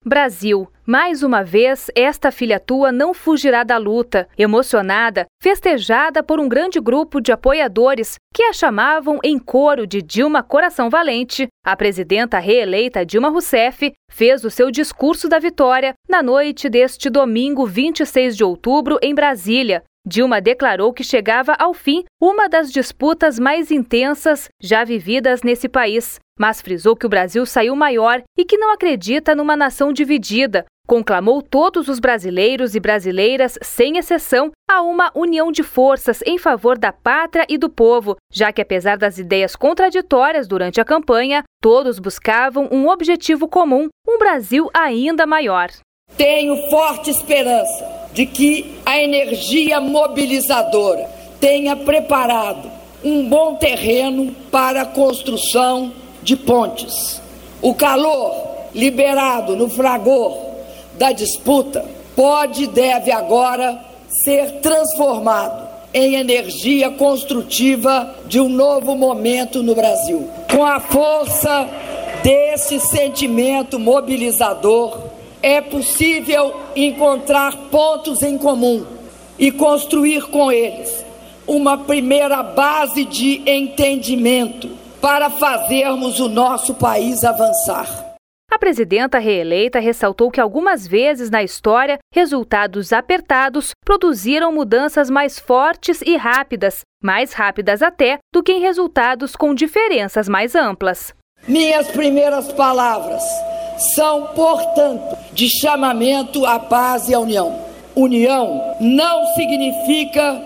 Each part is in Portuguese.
Brasil, mais uma vez, esta filha tua não fugirá da luta. Emocionada, festejada por um grande grupo de apoiadores que a chamavam em coro de Dilma Coração Valente, a presidenta reeleita Dilma Rousseff fez o seu discurso da vitória na noite deste domingo 26 de outubro em Brasília. Dilma declarou que chegava ao fim uma das disputas mais intensas já vividas nesse país, mas frisou que o Brasil saiu maior e que não acredita numa nação dividida. Conclamou todos os brasileiros e brasileiras, sem exceção, a uma união de forças em favor da pátria e do povo, já que, apesar das ideias contraditórias durante a campanha, todos buscavam um objetivo comum, um Brasil ainda maior. Tenho forte esperança de que a energia mobilizadora tenha preparado um bom terreno para a construção de pontes. O calor liberado no fragor da disputa pode e deve agora ser transformado em energia construtiva de um novo momento no Brasil. Com a força desse sentimento mobilizador, é possível encontrar pontos em comum e construir com eles uma primeira base de entendimento para fazermos o nosso país avançar. A presidenta reeleita ressaltou que algumas vezes na história, resultados apertados produziram mudanças mais fortes e rápidas, mais rápidas até do que em resultados com diferenças mais amplas. Minhas primeiras palavras são, portanto, de chamamento à paz e à união. União não significa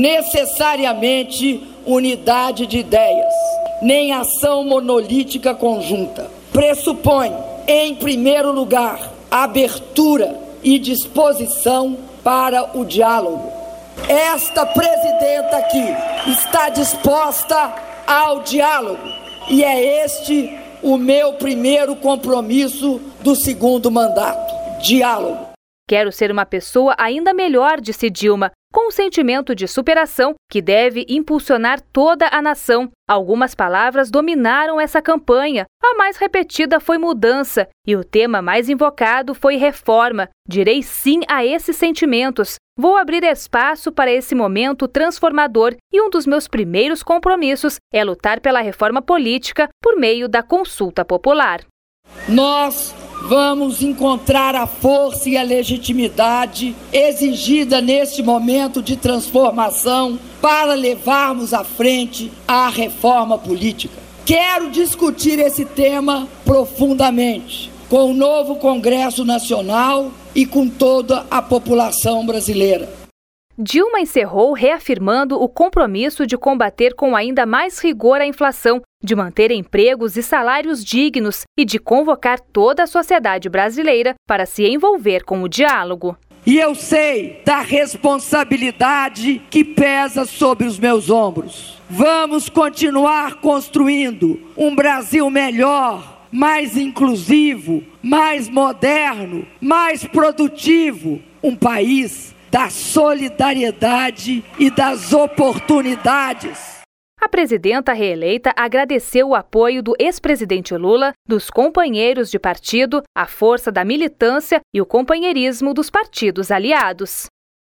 necessariamente unidade de ideias, nem ação monolítica conjunta. Pressupõe, em primeiro lugar, abertura e disposição para o diálogo. Esta presidenta aqui está disposta ao diálogo e é este o meu primeiro compromisso do segundo mandato: diálogo. Quero ser uma pessoa ainda melhor, disse Dilma, com um sentimento de superação que deve impulsionar toda a nação. Algumas palavras dominaram essa campanha. A mais repetida foi mudança e o tema mais invocado foi reforma. Direi sim a esses sentimentos. Vou abrir espaço para esse momento transformador e um dos meus primeiros compromissos é lutar pela reforma política por meio da consulta popular. Nós vamos encontrar a força e a legitimidade exigida neste momento de transformação para levarmos à frente a reforma política. Quero discutir esse tema profundamente com o novo Congresso Nacional e com toda a população brasileira. Dilma encerrou reafirmando o compromisso de combater com ainda mais rigor a inflação, de manter empregos e salários dignos e de convocar toda a sociedade brasileira para se envolver com o diálogo. E eu sei da responsabilidade que pesa sobre os meus ombros. Vamos continuar construindo um Brasil melhor, mais inclusivo, mais moderno, mais produtivo, um país da solidariedade e das oportunidades. A presidenta reeleita agradeceu o apoio do ex-presidente Lula, dos companheiros de partido, a força da militância e o companheirismo dos partidos aliados.